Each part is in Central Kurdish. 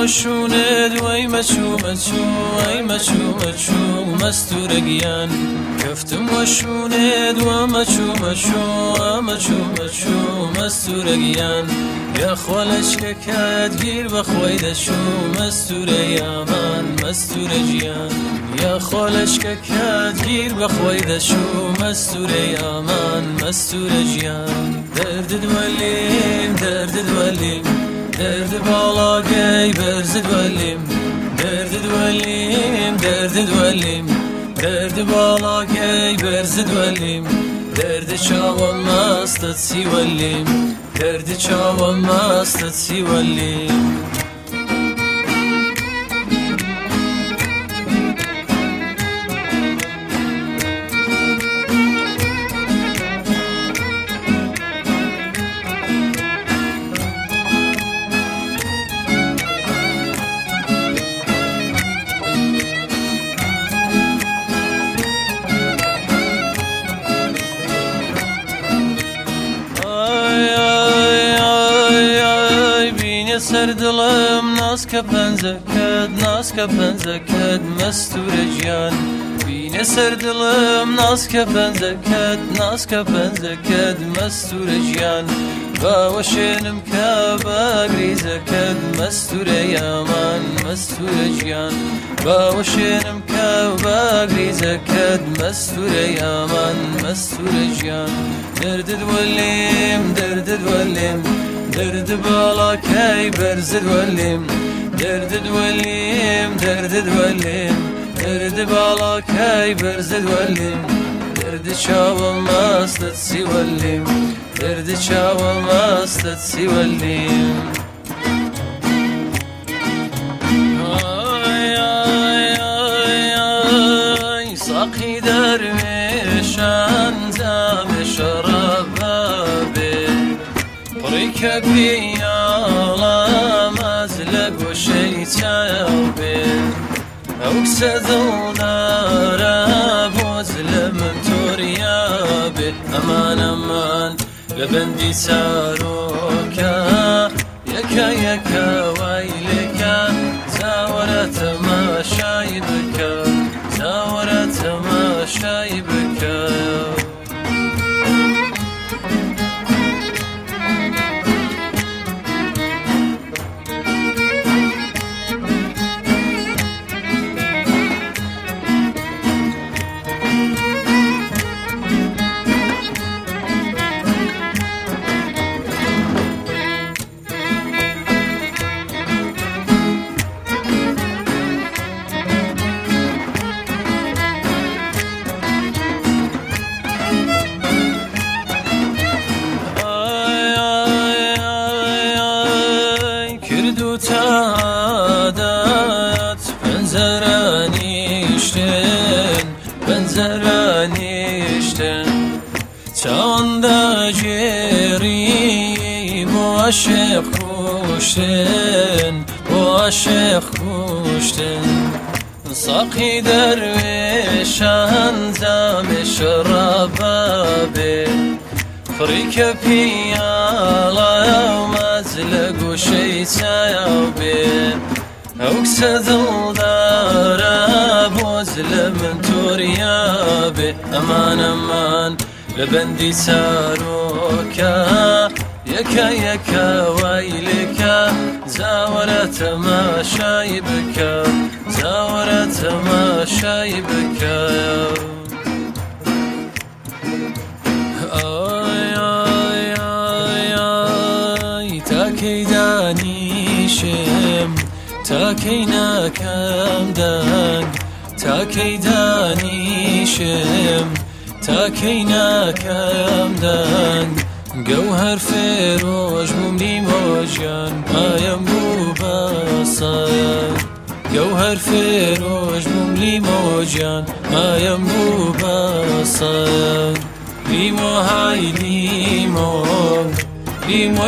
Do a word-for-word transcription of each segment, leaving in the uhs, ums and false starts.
وشوند وای مچو مچو وای مچو مچو مستور گیان کفتم وشوند و مچو مچو مچو مچو مستور گیان یا خالش که کد گیر بخوای دشو مستور یامان مستور جیان یا خالش که کد گیر بخوای دشو مستور یامان مستور جیان درد دولیم درد دولیم درد بالا گی برز دولیم درد دولیم درد دولیم درد بالا گی برز دولیم درد چاوم ماستت سی ولیم درد چاوم ماستت سی ولیم سر دلم ناز که پنزکد ناز که پنزکد مستور جیان بین سر دلم ناز که پنزکد ناز که پنزکد مستور جیان با وشنم که بگریزکد مستور یامان مستور جیان با وشنم که بگریزکد مستور یامان مستور جیان درد دولیم درد دولیم درد بالا کی برز دولیم درد دولیم درد دولیم درد بالا کی برز دولیم درد چاوم ماستت سی ولیم درد چاوم ماستت سی ولیم آی آی آی آی ساقی درویشان زام شراب که بیالم از لگو شیطان اوکس دل داره بازلم توریا به امان امان لبندی ساروکا یکا یکا ویلکا زاورت ما شایبکا زاورت ما شایبکا تادات بنزرانیشتن بنزرانیشتن چاندا جری بو عاشق خوشتن بو عاشق خوشتن ساقی درویشان زام شرابه فریک پیالا مزلق شیطان به اوکس دل داره بازلم توریا به امان امان لبندی ساروکا یکا یکا ویلکا زاورت ما شایبکا زاورت ما شایبکا تاکیدانیشم تاکینا کم دنگ تاکیدانیشم تاکینا کم دنگ گوهر فروش بومدی موجان مایم بو باسر گوهر فروش بومدی موجان مایم بو باسر لیمو های لیمو لیمو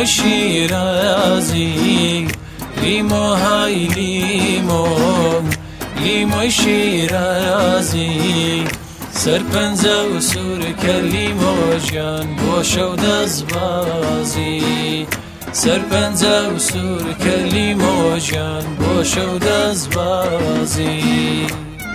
شیرازی لیمو های لیمو لیمو شیرازی سرپنزه و سور که لیمو جان بوش و دزبازی سەرپەنجە و سوورکە لیمۆژیان بۆ شەو دەستبازی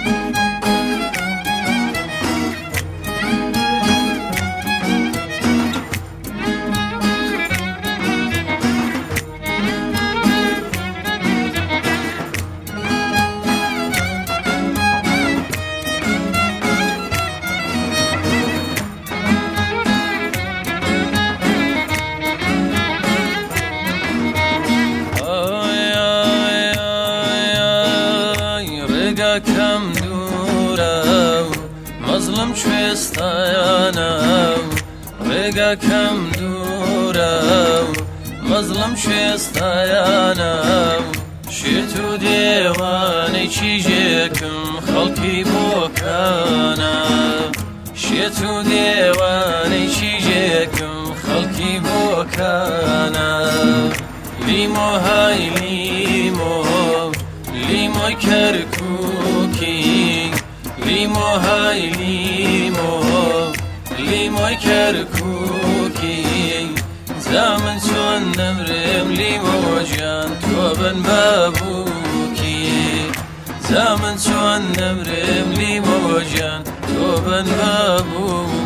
کەم دوورە و مەزڵم کوێستایانە و ڕێگا کەم دوورە و مەزڵم کوێستایانە و شێت و دێوانەی چیژێکم خەڵکی بۆکانە شێت و دێوانەی چیژێکم خەڵکی بۆکانە لیمۆ های لیمۆ لیمۆی کەرکووکی لیمۆ های لیمۆ لیمۆی کەرکووکی زامن چۆن نەمرم لیمۆژیان تۆ بن بابووکی زامن چۆن نەمرم لیمۆژیان تۆ بن بابووکی